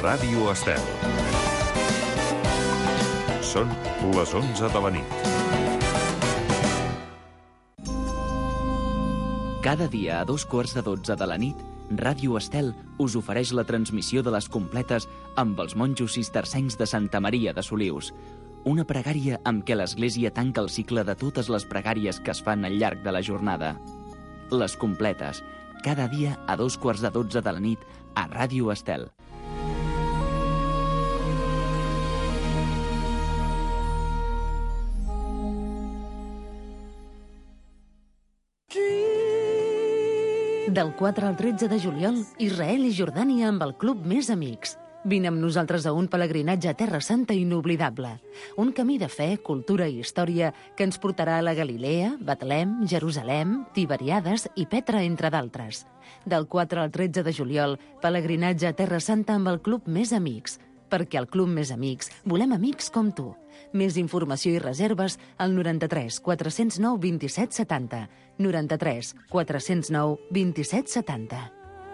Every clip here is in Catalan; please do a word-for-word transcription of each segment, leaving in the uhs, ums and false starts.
Ràdio Estel. Són les onze de la nit. Cada dia a dos quarts de dotze de la nit, Ràdio Estel us ofereix la transmissió de les completes amb els monjos cistercencs de Santa Maria de Solius. Una pregària amb què l'Església tanca el cicle de totes les pregàries que es fan al llarg de la jornada. Les completes, cada dia a dos quarts de dotze de la nit a Ràdio Estel. Del quatre al tretze de juliol, Israel i Jordània amb el Club Més Amics. Vine amb nosaltres a un pelegrinatge a Terra Santa inoblidable. Un camí de fe, cultura i història que ens portarà a la Galilea, Betlem, Jerusalem, Tiberiades i Petra, entre d'altres. Del quatre al tretze de juliol, pelegrinatge a Terra Santa amb el Club Més Amics. Perquè al Club Més Amics volem amics com tu. Més informació i reserves al noranta-tres quatre cents nou vint-i-set setanta. noranta-tres quatre cents nou vint-i-set setanta.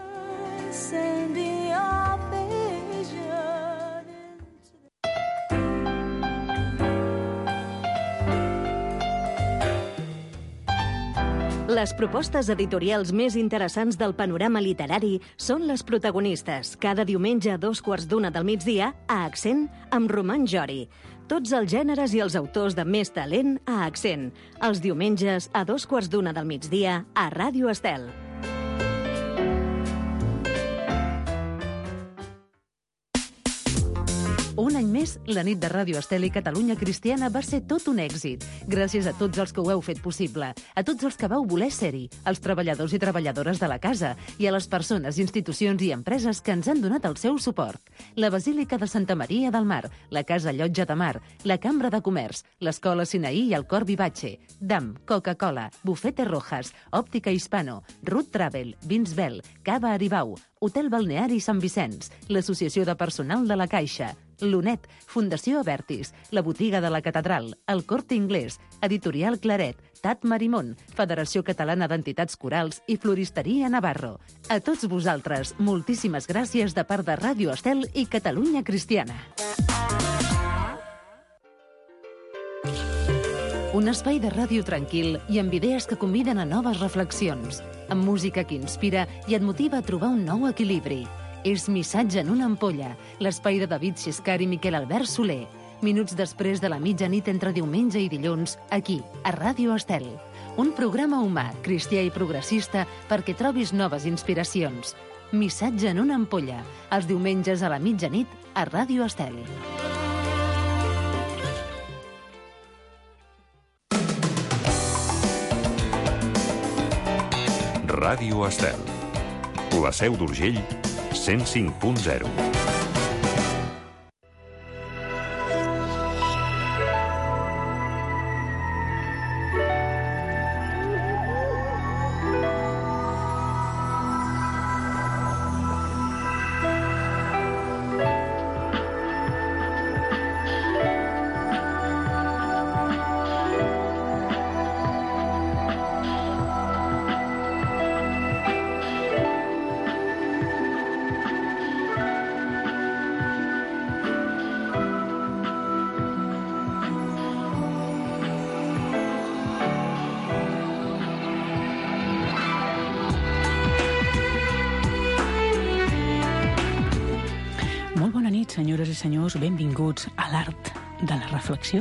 Les propostes editorials més interessants del panorama literari són les protagonistes, cada diumenge a dos quarts d'una del migdia, a Accent, amb Roman Jori. Tots els gèneres i els autors de més talent a Accent. Els diumenges a dos quarts d'una del migdia, a Ràdio Estel. Un any més, la nit de Ràdio Estel i Catalunya Cristiana va ser tot un èxit. Gràcies a tots els que ho heu fet possible, a tots els que vau voler ser-hi, als treballadors i treballadores de la casa i a les persones, institucions i empreses que ens han donat el seu suport. La Basílica de Santa Maria del Mar, la Casa Llotja de Mar, la Cambra de Comerç, l'Escola Sinaí i el Cor Vivace, D A M, Coca-Cola, Bufete Rojas, Òptica Hispano, Ruth Travel, Vins Bell, Cava Aribau, Hotel Balneari Sant Vicenç, l'Associació de Personal de la Caixa, Lunet, Fundació Avertis, la Botiga de la Catedral, el Corte Inglés, Editorial Claret, Tat Marimón, Federació Catalana d'Entitats Corals i Floristeria Navarro. A tots vosaltres, moltíssimes gràcies de part de Ràdio Estel i Catalunya Cristiana. Un espai de ràdio tranquil i amb idees que conviden a noves reflexions, amb música que inspira i et motiva a trobar un nou equilibri. És Missatge en una ampolla, l'espai de David Xiscar i Miquel Albert Soler. Minuts després de la mitjanit entre diumenge i dilluns, aquí, a Ràdio Estel. Un programa humà, cristià i progressista perquè trobis noves inspiracions. Missatge en una ampolla, els diumenges a la mitjanit a Ràdio Estel. Ràdio Estel. La Seu d'Urgell, cent cinc punt zero. Senyores i senyors, benvinguts a l'art de la reflexió.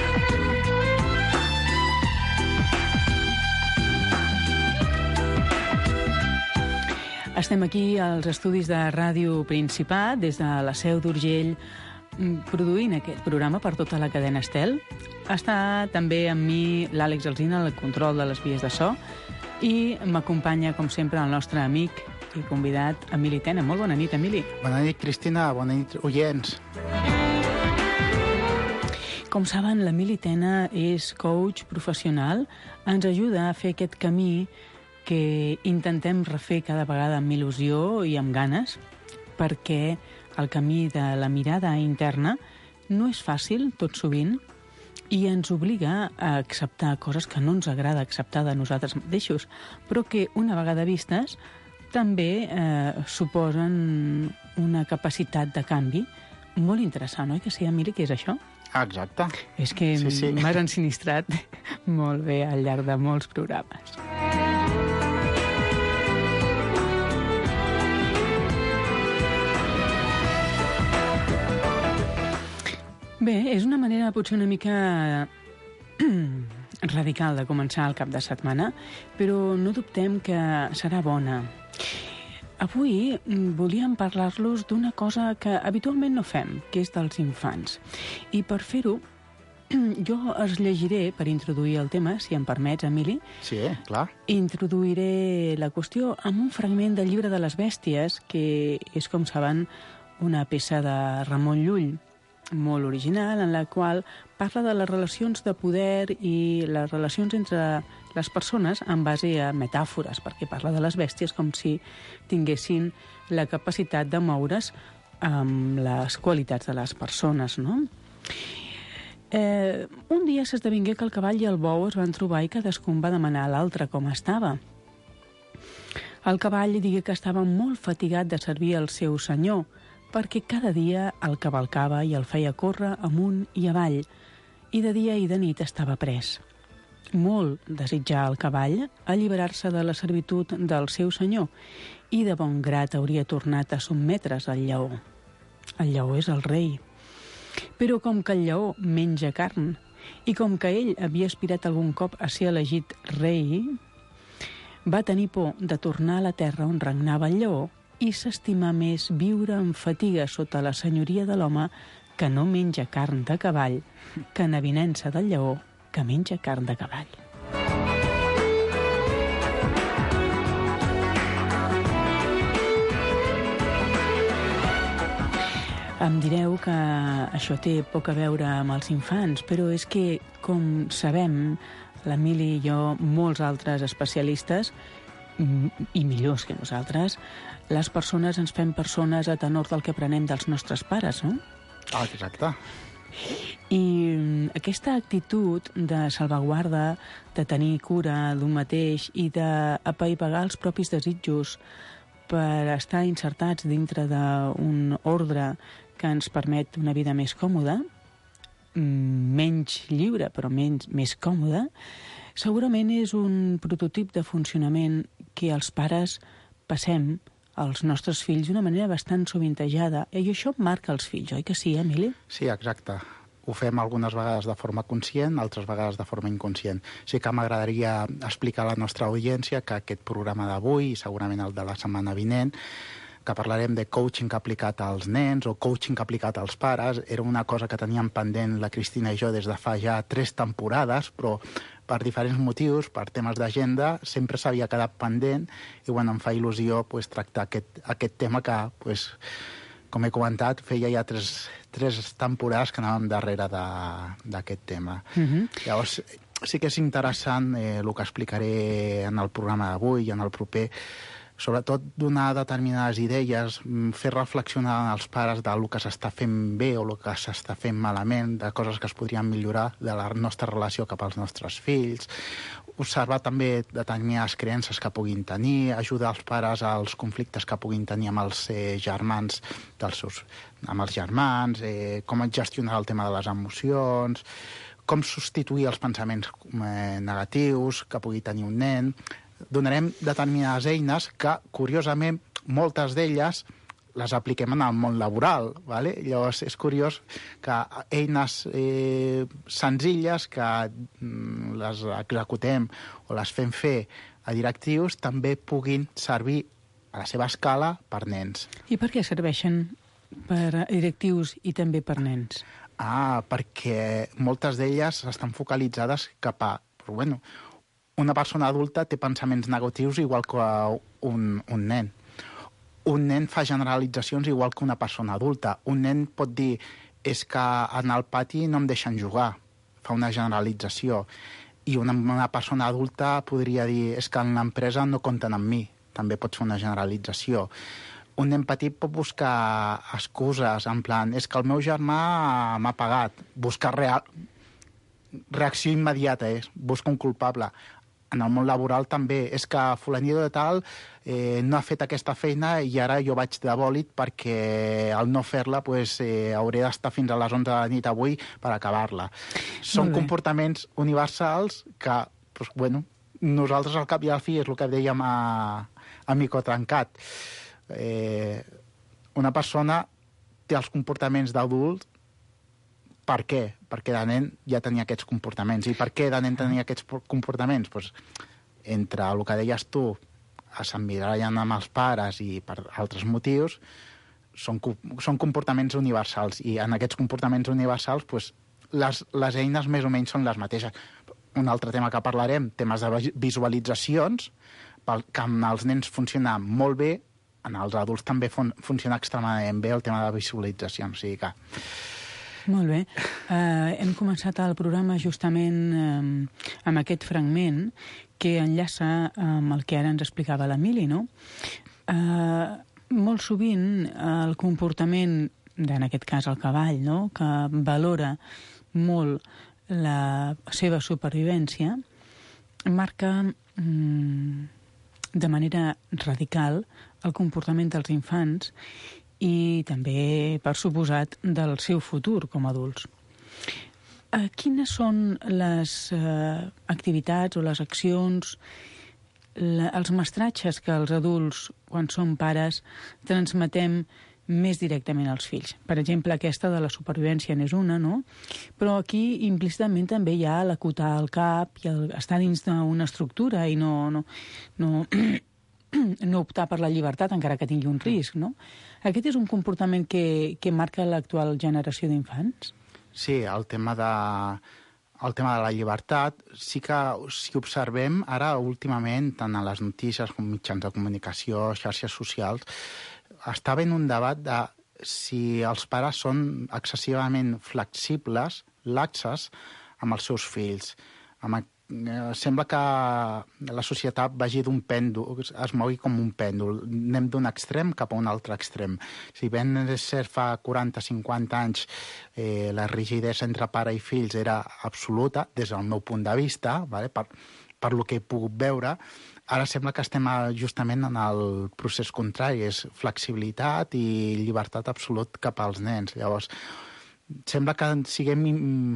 Estem aquí als estudis de Ràdio Principat, des de la Seu d'Urgell, produint aquest programa per tota la cadena Estel. Està també amb mi l'Àlex Alsina, el control de les vies de so, i m'acompanya, com sempre, el nostre amic i convidat, Emili Tena. Molt bona nit, Emili. Bona nit, Cristina. Bona nit, oients. Com saben, l'Emili Tena és coach professional. Ens ajuda a fer aquest camí que intentem refer cada vegada amb il·lusió i amb ganes, perquè el camí de la mirada interna no és fàcil, tot sovint, i ens obliga a acceptar coses que no ens agrada acceptar de nosaltres mateixos, però que, una vegada vistes, també eh, suposen una capacitat de canvi molt interessant, oi? Que sí, Emili, què és això? Ah, exacte. És que Sí, sí. m'has ensinistrat molt bé al llarg de molts programes. Bé, és una manera potser una mica radical de començar el cap de setmana, però no dubtem que serà bona. Avui volíem parlar-los d'una cosa que habitualment no fem, que és dels infants. I per fer-ho, jo es llegiré, per introduir el tema, si em permets, Emili. Sí, clar. Introduiré la qüestió amb un fragment del llibre de les bèsties, que és, com saben, una peça de Ramon Llull, molt original, en la qual parla de les relacions de poder i les relacions entre les persones en base a metàfores, perquè parla de les bèsties com si tinguessin la capacitat de moure's amb les qualitats de les persones, no? Eh, un dia s'esdevingué que el cavall i el bou es van trobar i cadascun va demanar a l'altre com estava. El cavall digué que estava molt fatigat de servir al seu senyor, perquè cada dia el cavalcava i el feia córrer amunt i avall, i de dia i de nit estava pres. Molt desitjà el cavall alliberar-se de la servitud del seu senyor i de bon grat hauria tornat a sotmetre's al lleó. El lleó és el rei. Però com que el lleó menja carn i com que ell havia aspirat algun cop a ser elegit rei, va tenir por de tornar a la terra on regnava el lleó i s'estima més viure en fatiga sota la senyoria de l'home que no menja carn de cavall que en avinença del lleó que menja carn de cavall. Em direu que això té poc a veure amb els infants, però és que, com sabem, l'Emili i jo, molts altres especialistes, i millors que nosaltres, les persones ens fem persones a tenor del que aprenem dels nostres pares, no? Ah, exacte. I aquesta actitud de salvaguarda, de tenir cura d'un mateix i d'apaivagar els propis desitjos per estar insertats dintre d'un ordre que ens permet una vida més còmoda, menys lliure però menys, més còmoda, segurament és un prototip de funcionament que els pares passem als nostres fills d'una manera bastant sovintejada. I això marca els fills, oi que sí, Emili? Sí, exacte. Ho fem algunes vegades de forma conscient, altres vegades de forma inconscient. Sí que m'agradaria explicar a la nostra audiència que aquest programa d'avui, i segurament el de la setmana vinent, que parlarem de coaching aplicat als nens o coaching aplicat als pares, era una cosa que teníem pendent la Cristina i jo des de fa ja tres temporades, però per diferents motius, per temes d'agenda, sempre s'havia quedat pendent i bueno, em fa il·lusió pues, tractar aquest, aquest tema que, pues, com he comentat, feia ja tres, tres temporades que anàvem darrere d'aquest tema. Mm-hmm. Llavors, sí que és interessant eh, el que explicaré en el programa d'avui i en el proper, sobretot donar determinades idees, fer reflexionar els pares del que s'està fent bé o el que s'està fent malament, de coses que es podrien millorar de la nostra relació cap als nostres fills, observar també determinades creences que puguin tenir, ajudar els pares als conflictes que puguin tenir amb els eh, germans dels seus, amb els germans, eh, com gestionar el tema de les emocions, com substituir els pensaments eh, negatius que pugui tenir un nen. Donarem determinades eines que, curiosament, moltes d'elles les apliquem en el món laboral. ¿vale? Llavors, és curiós que eines eh, senzilles que mm, les executem o les fem fer a directius també puguin servir a la seva escala per nens. I per què serveixen per directius i també per nens? Ah, perquè moltes d'elles estan focalitzades cap a... Però, bueno, una persona adulta té pensaments negatius igual que un, un nen. Un nen fa generalitzacions igual que una persona adulta. Un nen pot dir, és que en el pati no em deixen jugar. Fa una generalització. I una, una persona adulta podria dir, és que en l'empresa no compten amb mi. També pot fer una generalització. Un nen petit pot buscar excuses, en plan, és que el meu germà m'ha pagat. Buscar real... reacció immediata és, busca un culpable. en el món laboral també. És que fulanito de tal eh, no ha fet aquesta feina i ara jo vaig de bòlit perquè al no fer-la pues, eh, hauré d'estar fins a les onze de la nit avui per acabar-la. Són comportaments universals que, pues, bueno, nosaltres al cap i al fi és el que dèiem a, a Mico Trencat. Eh, una persona té els comportaments d'adult. Per què? Perquè de nen ja tenia aquests comportaments. I per què de nen tenia aquests comportaments? Pues, entre el que deies tu, s'emmirallen amb els pares i per altres motius, són, són comportaments universals. I en aquests comportaments universals pues, les, les eines més o menys són les mateixes. Un altre tema que parlarem, temes de visualitzacions, que amb els nens funciona molt bé, en els adults també fun funciona extremadament bé el tema de visualitzacions. O sigui que... Molt bé. Uh, hem començat el programa justament um, amb aquest fragment que enllaça amb el que ara ens explicava l'Emili, no? Uh, molt sovint el comportament, en aquest cas el cavall, no? Que valora molt la seva supervivència, marca um, de manera radical el comportament dels infants i també, per suposat, del seu futur com a adults. Eh, quines són les eh, activitats o les accions, la, els mestratges que els adults, quan som pares, transmetem més directament als fills? Per exemple, aquesta de la supervivència n'és una, no? Però aquí implícitament també hi ha l'acotar el cap i el, estar dins d'una estructura i no... no, no no optar per la llibertat, encara que tingui un risc, no? Aquest és un comportament que, que marca l'actual generació d'infants? Sí, el tema de, el tema de la llibertat, sí que si observem ara últimament, tant a les notícies com mitjans de comunicació, xarxes socials, està havent un debat de si els pares són excessivament flexibles, laxes, amb els seus fills, amb sembla que la societat vagi d'un pèndol, es mogui com un pèndol. Anem d'un extrem cap a un altre extrem. Si ben és cert, fa quaranta cinquanta anys eh, la rigidesa entre pare i fills era absoluta, des del meu punt de vista, vale? per, per lo que he pogut veure, ara sembla que estem justament en el procés contrari, és flexibilitat i llibertat absolut cap als nens. Llavors, sembla que siguem...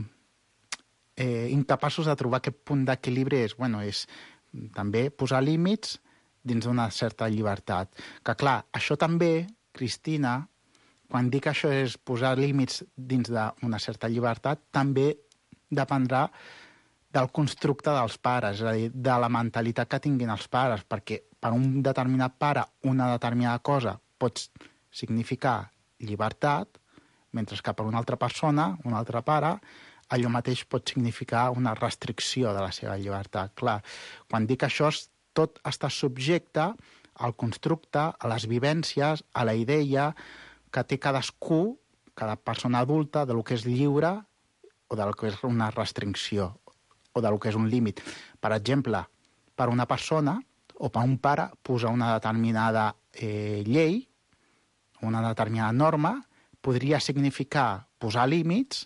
Eh, incapaços de trobar aquest punt d'equilibri és, bueno, és també posar límits dins d'una certa llibertat. Que clar, això també, Cristina, quan dic això és posar límits dins d'una certa llibertat, també dependrà del constructe dels pares, és a dir, de la mentalitat que tinguin els pares, perquè per un determinat pare una determinada cosa pot significar llibertat, mentre que per una altra persona, un altre pare, allò mateix pot significar una restricció de la seva llibertat. Clar, quan dic això, tot està subjecte al constructe, a les vivències, a la idea que té cadascú, cada persona adulta, de lo que és lliure o del que és una restricció o del que és un límit. Per exemple, per una persona o per un pare posar una determinada eh, llei, una determinada norma, podria significar posar límits,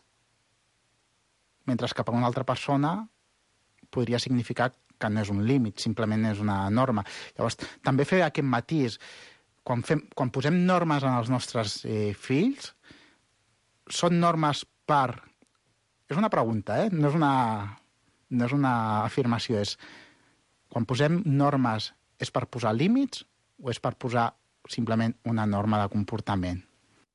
mentre que per una altra persona podria significar que no és un límit, simplement és una norma. Llavors, també fer aquest matís. Quan, fem, quan posem normes en els nostres eh, fills, són normes per... És una pregunta, eh? No és una, no és una afirmació. És... Quan posem normes, és per posar límits o és per posar simplement una norma de comportament?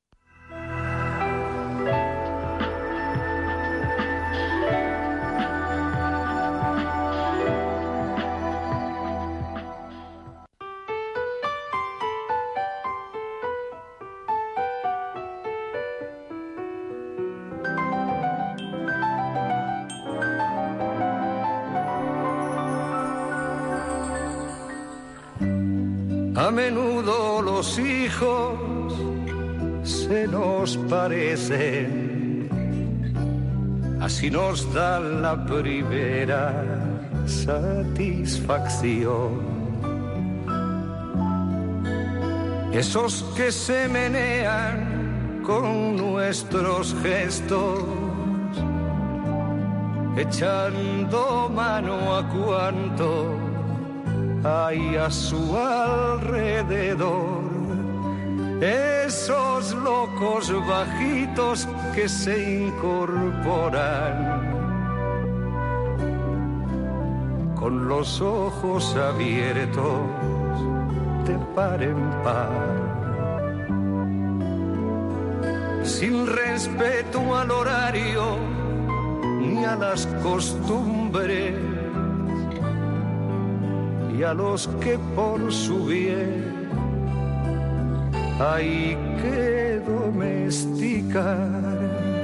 A menudo los hijos se nos parecen, así nos da la primera satisfacción. Esos que se menean con nuestros gestos, echando mano a cuanto hay a su alrededor. Esos locos bajitos que se incorporan con los ojos abiertos de par en par, sin respeto al horario ni a las costumbres, y a los que por su bien hay que domesticar.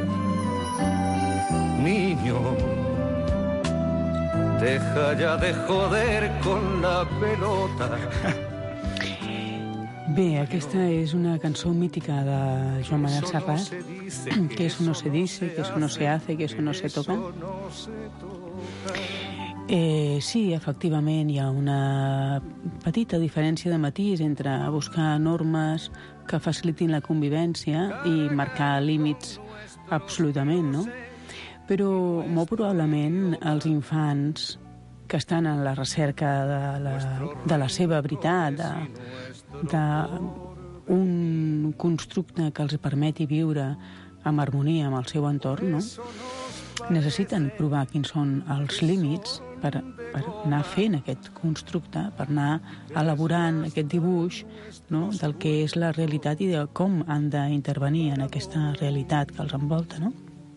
Niño, deja ya de joder con la pelota. Bé, aquesta és una cançó mítica de Joan Manuel Serrat, que eso no se dice, que eso no se hace, que eso no se toca. Eh, sí, efectivament, hi ha una petita diferència de matís entre buscar normes que facilitin la convivència i marcar límits absolutament, no? Però molt probablement els infants que estan en la recerca de la, de la seva veritat, d'un constructe que els permeti viure en harmonia amb el seu entorn, no? Necessiten provar quins són els límits per, per anar fent aquest constructe, per anar elaborant aquest dibuix, no?, del que és la realitat i de com han d'intervenir en aquesta realitat que els envolta, no?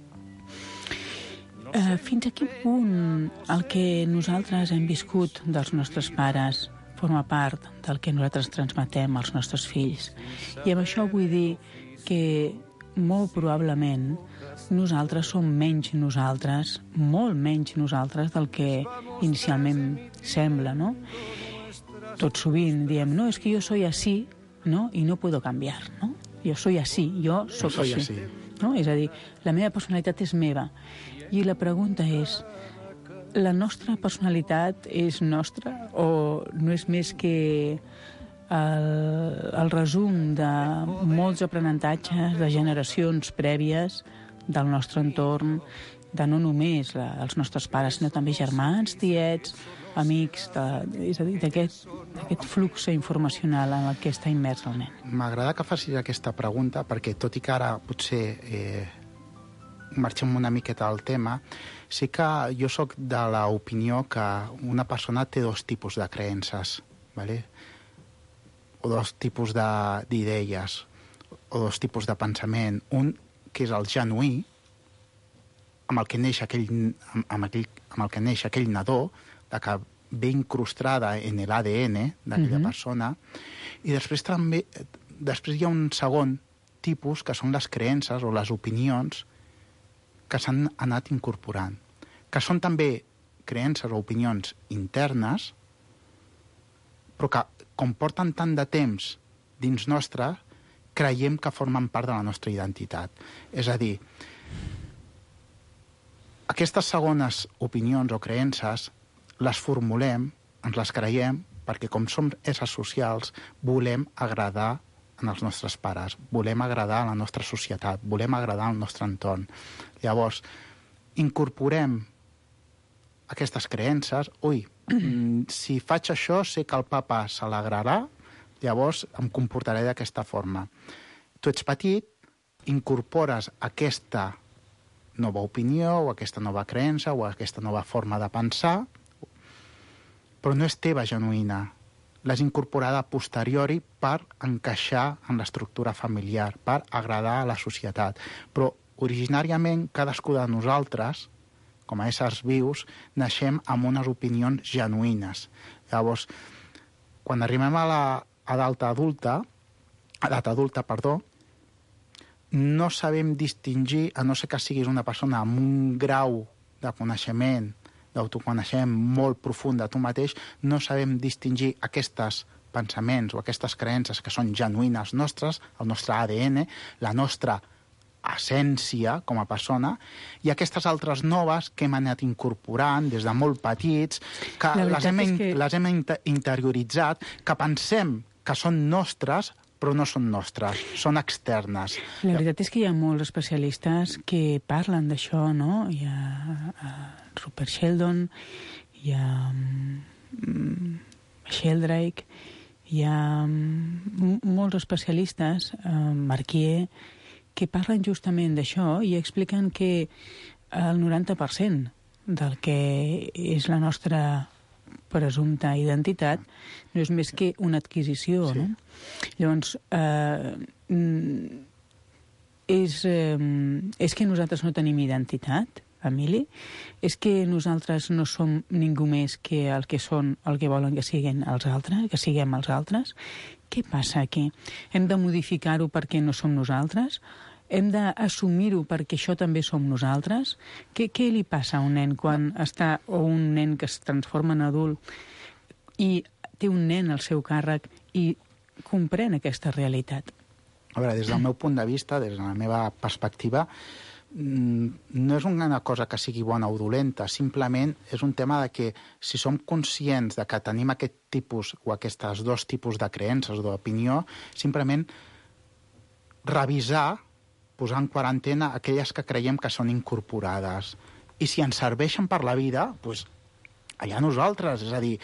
Eh, fins a quin punt el que nosaltres hem viscut dels nostres pares forma part del que nosaltres transmetem als nostres fills? I amb això vull dir que molt probablement nosaltres som menys nosaltres, molt menys nosaltres del que inicialment sembla, no? Tot sovint diem, no, és que jo soy así, no? I no puedo cambiar, no? Jo soy así, jo soc soy així. así. No? És a dir, la meva personalitat és meva. I la pregunta és, la nostra personalitat és nostra o no és més que el, el resum de molts aprenentatges de generacions prèvies del nostre entorn, de no només la, els nostres pares, sinó també germans, tiets, amics, de, és a dir, d'aquest flux informacional en el que està immers el nen. M'agrada que facis aquesta pregunta perquè, tot i que ara potser eh, marxem una miqueta del tema, sí que jo sóc de l'opinió que una persona té dos tipus de creences, ¿vale? O dos tipus d'idees, o dos tipus de pensament. Un que és el genuí, amb el que neix aquell, amb aquell, amb el que neix aquell nadó, de que ve incrustada en l'A D N d'aquella mm-hmm. persona, i després també després hi ha un segon tipus, que són les creences o les opinions que s'han anat incorporant, que són també creences o opinions internes, però que, com porten tant de temps dins nostre, creiem que formen part de la nostra identitat. És a dir, aquestes segones opinions o creences les formulem, ens les creiem, perquè com som éssers socials, volem agradar als nostres pares, volem agradar a la nostra societat, volem agradar al nostre entorn. Llavors, incorporem aquestes creences, ui, si faig això sé que el papa se l'agradarà, llavors em comportaré d'aquesta forma. Tu ets petit, incorpores aquesta nova opinió o aquesta nova creença o aquesta nova forma de pensar, però no és teva genuïna. L'has incorporada a posteriori per encaixar en l'estructura familiar, per agradar a la societat. Però originàriament cadascú de nosaltres, com a éssers vius, naixem amb unes opinions genuïnes. Llavors, quan arribem a la edat adulta, edat adulta, perdó, no sabem distingir, a no ser que siguis una persona amb un grau de coneixement, d'autoconeixement molt profund de tu mateix, no sabem distingir aquests pensaments o aquestes creences que són genuïnes nostres, el nostre A D N, la nostra essència com a persona, i aquestes altres noves que hem anat incorporant des de molt petits, que les hem, que les hem interioritzat, que pensem que són nostres, però no són nostres, són externes. La veritat és que hi ha molts especialistes que parlen d'això, no? Hi ha uh, Rupert Sheldon, hi ha um, Sheldrake, hi ha um, molts especialistes, uh, Marquier, que parlen justament d'això i expliquen que el noranta per cent del que és la nostra presumpta identitat no és més que una adquisició, sí. No? Llavors, eh, és, eh, és que nosaltres no tenim identitat, Emili? És que nosaltres no som ningú més que el que són, el que volen que siguin els altres, que siguem els altres? Què passa aquí? Hem de modificar-ho perquè no som nosaltres? Hem d'assumir-ho perquè això també som nosaltres? Què, què li passa a un nen quan està, o un nen que es transforma en adult i té un nen al seu càrrec i comprèn aquesta realitat? A veure, des del meu punt de vista, des de la meva perspectiva, no és una cosa que sigui bona o dolenta, simplement és un tema de que si som conscients de que tenim aquest tipus o aquests dos tipus de creences o d'opinió, simplement revisar, posar en quarantena aquelles que creiem que són incorporades. I si ens serveixen per la vida, doncs allà nosaltres, és a dir,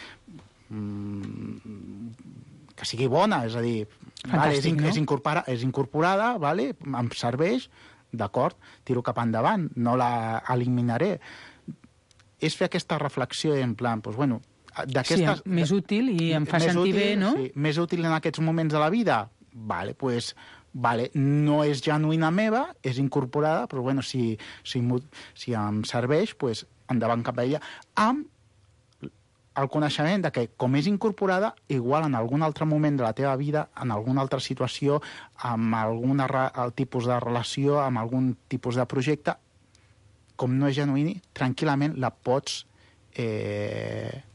mmm, que sigui bona, és a dir, vale, és, no? és, incorpora, és incorporada, vale, em serveix, d'acord, tiro cap endavant, no la eliminaré. És fer aquesta reflexió en plan, doncs, bueno, d'aquestes... Sí, més útil i em fa sentir útil, bé, no? Sí, més útil en aquests moments de la vida? Vale, doncs... Pues, Vale, no és genuïna meva, és incorporada, però bueno, si, si, si em serveix, pues, endavant cap a ella, amb el coneixement de que, com és incorporada, igual en algun altre moment de la teva vida, en alguna altra situació, amb algun tipus de relació, amb algun tipus de projecte, com no és genuïni, tranquil·lament la pots... Eh,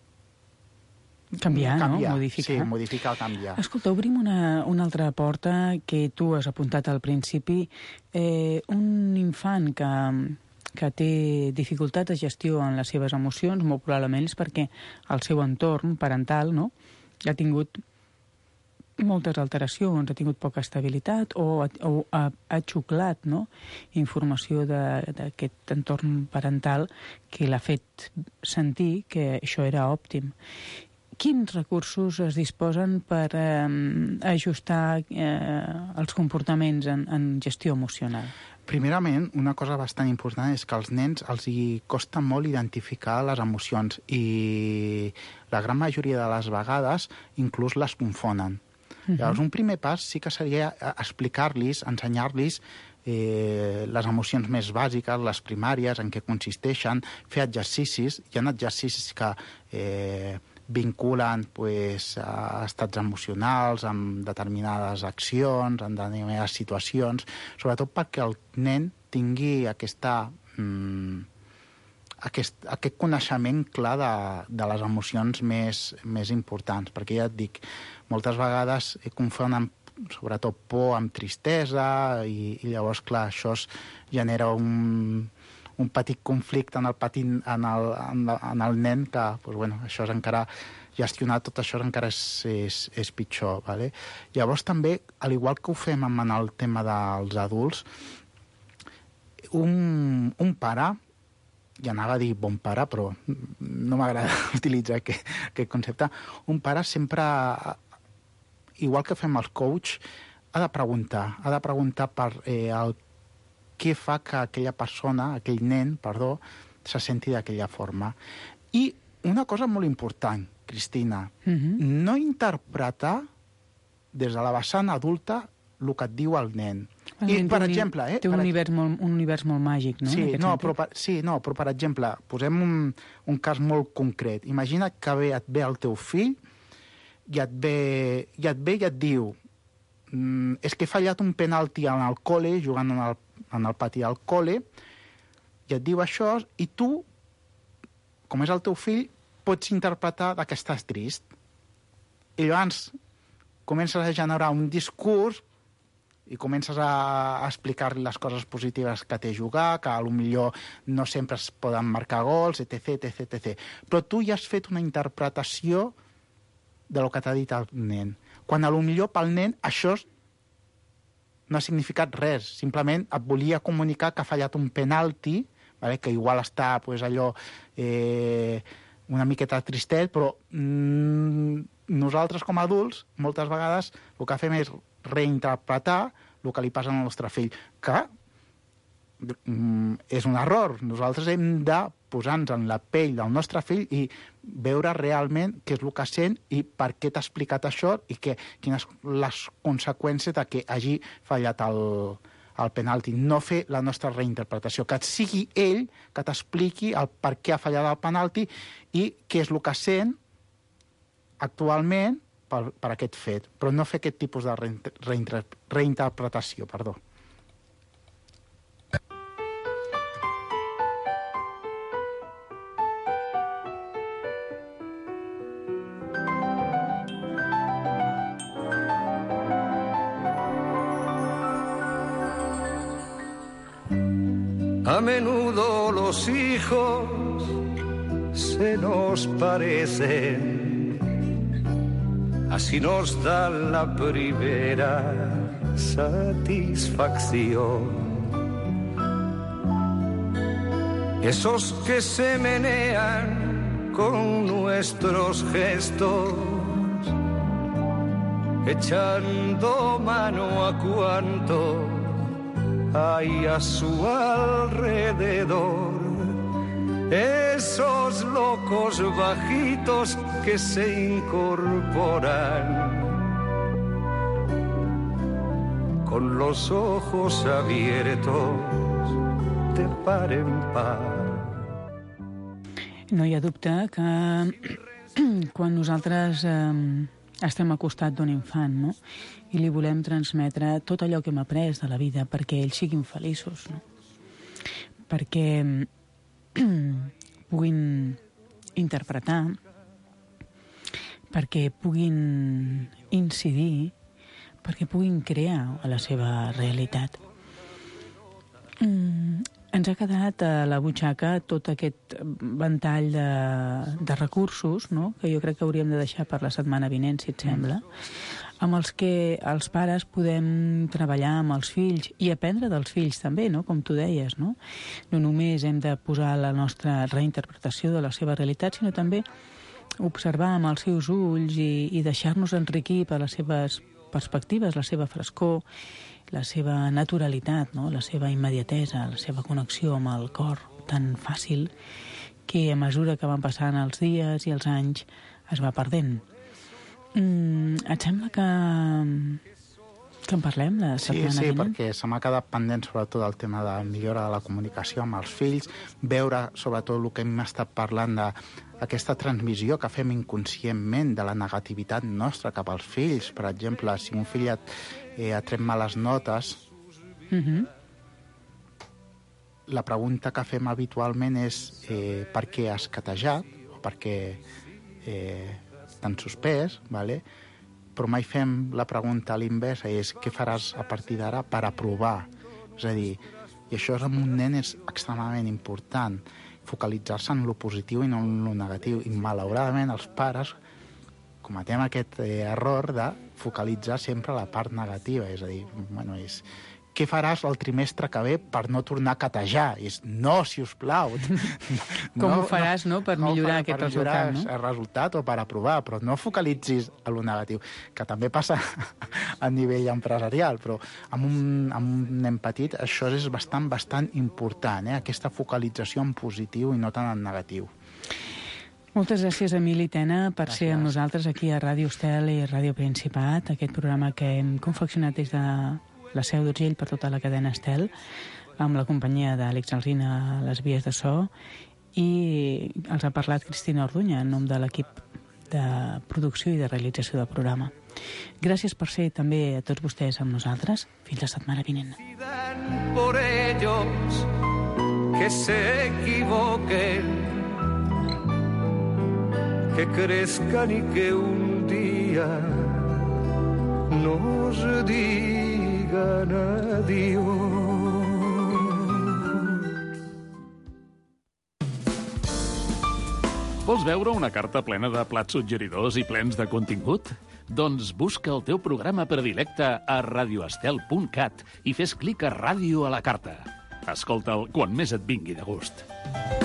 Canviar, canviar, no? Modificar. Sí, modificar o canviar. Escolta, obrim una, una altra porta que tu has apuntat al principi. Eh, un infant que, que té dificultat de gestió en les seves emocions, molt probablement és perquè el seu entorn parental, no?, ha tingut moltes alteracions, ha tingut poca estabilitat o, o ha, ha xuclat, no?, informació d'aquest entorn parental que l'ha fet sentir que això era òptim. Quins recursos es disposen per eh, ajustar eh, els comportaments en, en gestió emocional? Primerament, una cosa bastant important és que als nens els hi costa molt identificar les emocions i la gran majoria de les vegades inclús les confonen. Uh-huh. Llavors, un primer pas sí que seria explicar-los, ensenyar-los eh, les emocions més bàsiques, les primàries, en què consisteixen, fer exercicis. Hi ha exercicis que... Eh, vinculen pues, a estats emocionals, amb determinades accions, en determinades situacions, sobretot perquè el nen tingui aquesta, mm, aquest, aquest coneixement clar de, de les emocions més, més importants. Perquè ja et dic, moltes vegades confonen sobretot por amb tristesa i, i llavors, clar, això genera un... un petit conflicte en el, petit, en el, en el, en el nen que, doncs, bueno, això és encara, gestionar tot això encara és, és, és pitjor. Vale? Llavors també, al igual que ho fem en el tema dels adults, un, un pare, ja anava a dir bon pare, però no m'agrada utilitzar aquest, aquest concepte, un pare sempre, igual que fem el coach, ha de preguntar, ha de preguntar per eh, el què fa que aquella persona, aquell nen, perdó, se senti d'aquella forma. I una cosa molt important, Cristina, uh-huh. no interpretar des de la vessant adulta el que et diu el nen. El I, nen per un, exemple... Eh, té un, per univers molt, un univers molt màgic, no? Sí, no, però, per, sí, no, però per exemple, posem un, un cas molt concret. Imagina que ve, et ve el teu fill i et ve i et, ve i et diu mm, és que he fallat un penalti en el col·le, jugant en el en el pati del col·le, i et diu això, i tu, com és el teu fill, pots interpretar que estàs trist. I llavors comences a generar un discurs i comences a explicar-li les coses positives que té jugar, que potser no sempre es poden marcar gols, etc, etc, etcètera. Però tu ja has fet una interpretació de lo que t'ha dit el nen. quan a lo millor pel nen això no ha significat res, simplement et volia comunicar que ha fallat un penalti, vale? Que igual està pues, allò eh, una miqueta tristet, però mm, nosaltres com a adults moltes vegades el que fem és reinterpretar el que li passa al nostre fill, que mm, és un error. Nosaltres hem de posar-nos en la pell del nostre fill i veure realment què és el que sent i per què t'ha explicat això i que, quines les conseqüències de que hagi fallat el, el penalti. No fer la nostra reinterpretació, que sigui ell que t'expliqui el per què ha fallat el penalti i què és el que sent actualment per, per aquest fet, però no fer aquest tipus de reinter, reinter, reinterpretació. Perdó. A menudo los hijos se nos parecen, así nos da la primera satisfacción. Esos que se menean con nuestros gestos, echando mano a cuanto hay a su alrededor, esos locos bajitos que se incorporan con los ojos abiertos de par en par. No hi ha dubte que quan nosaltres eh, estem al costat d'un infant, no? I li volem transmetre tot allò que hem après de la vida perquè ells siguin feliços, no? Perquè puguin interpretar, perquè puguin incidir, perquè puguin crear a la seva realitat. Mm, ens ha quedat a la butxaca tot aquest ventall de, de recursos, no? Que jo crec que hauríem de deixar per la setmana vinent, si et sembla, amb els que els pares podem treballar amb els fills i aprendre dels fills també, no? Com tu deies, no? No només hem de posar la nostra reinterpretació de la seva realitat, sinó també observar amb els seus ulls i, i deixar-nos enriquir per les seves perspectives, la seva frescor, la seva naturalitat, no? La seva immediatesa, la seva connexió amb el cor tan fàcil que a mesura que van passant els dies i els anys es va perdent. Mm, et sembla que, que en parlem la setmana Sí, sí, vinent? perquè se m'ha quedat pendent sobretot el tema de millora de la comunicació amb els fills, veure sobretot el que hem estat parlant de aquesta transmissió que fem inconscientment de la negativitat nostra cap als fills. Per exemple, si un fill ha, eh, ha tret males notes, Uh-huh. la pregunta que fem habitualment és eh, per què has catejat o per què eh, t'han suspès, vale? Però mai fem la pregunta a l'inversa, és què faràs a partir d'ara per aprovar? És a dir, i això amb un nen és extremadament important, focalitzar-se en lo positiu i no en lo negatiu. I malauradament els pares cometem aquest eh, error de focalitzar sempre la part negativa, és a dir, bueno, és què faràs el trimestre que ve per no tornar a catejar? És no, si us plau. Com no, ho faràs, no, per no millorar per, aquest per resultat, millorar no? el resultat o per aprovar, però no focalitzis a lo negatiu, que també passa a nivell empresarial, però amb un, amb un nen petit això és bastant, bastant important, eh? Aquesta focalització en positiu i no tant en negatiu. Moltes gràcies, Emili Tena, per Gràcies. ser amb nosaltres aquí a Ràdio Estel i Ràdio Principat, aquest programa que hem confeccionat des de la Seu d'Urgell per tota la cadena Estel, amb la companyia d'Àlex Alsina a les vies de so, i els ha parlat Cristina Orduña en nom de l'equip de producció i de realització del programa. Gràcies per ser també a tots vostès amb nosaltres. Fins la setmana vinent. Por ellos que se equivoquen, que crezcan y que un día nos digan adiós. Vols veure una carta plena de plats suggeridors i plens de contingut? Doncs busca el teu programa predilecte a radioestel punt cat i fes clic a Ràdio a la carta. Escolta'l quan més et vingui de gust.